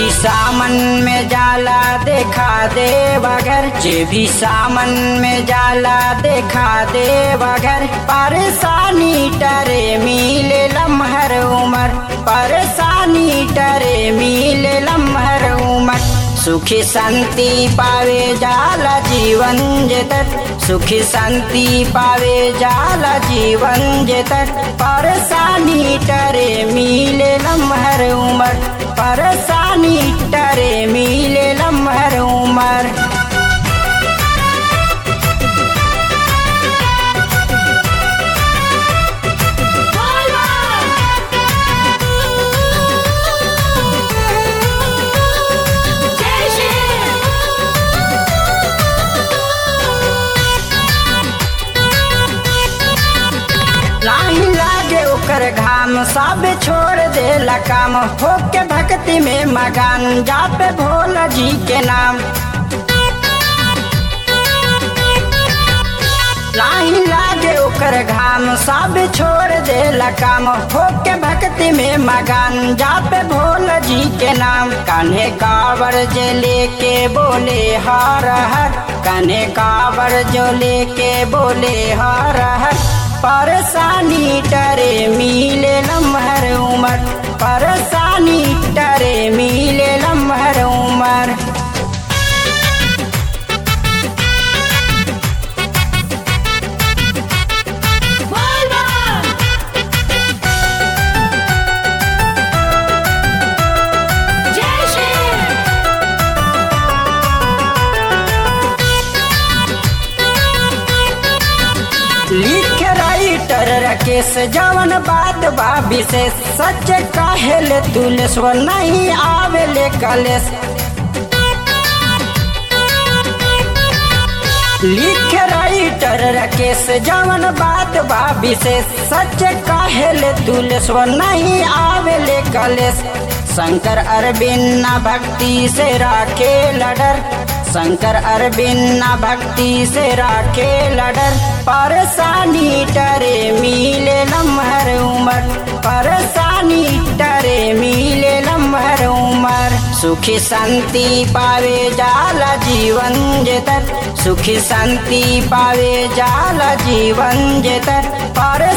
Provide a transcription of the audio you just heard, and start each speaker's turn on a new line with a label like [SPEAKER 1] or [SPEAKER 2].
[SPEAKER 1] भी सामन में जाला देखा दे बगर, जे भी सामन में जाला देखा दे बगर। परेशानी टरे मिले लम्हर उमर, परेशानी टरे मिले लम्हर उमर। सुखी शांति पावे जाला जीवन जेतर, सुखी शांति पावे जाला जीवन जेतर। परेशानी टरे मिले लम्हर उमर, परेशानी टरे मिले लम्हर उमर। नाही लागे ओकर घाम, सब छोड़ देला काम। होके भक्ति में मगन, जापे भोला जी के नाम। नाही लागे ओकर घाम, सब छोड़ देला काम। होके भक्ति में मगन, जापे भोला जी के नाम। कान्हे कावर जे लेके बोले हर हर, कान्हे कावर जो लेके बोले हर हर। परेशानी टरे मिले लम्हर उमर, परेशानी टरे मिले लम्हर उमर। लिख राइटर राकेश जवन बात बा विशेष, सच काहेले तुलेश्वर नहीं आवेले कलेश। लिख राइटर राकेश जवन बात बा विशेष, सच काहेले तुलेश्वर नहीं आवेले कलेश। शंकर अरविंद भक्ति से राखे लडर, शंकर अरविंद भक्ति से राखे लडर। परेशानी टरे मिले लम्हर उमर, परेशानी टरे मिले लम्हर उमर। सुखी शांति पावे जाला जीवन जेतर, सुखी शांति पावे जाला जीवन जेतर।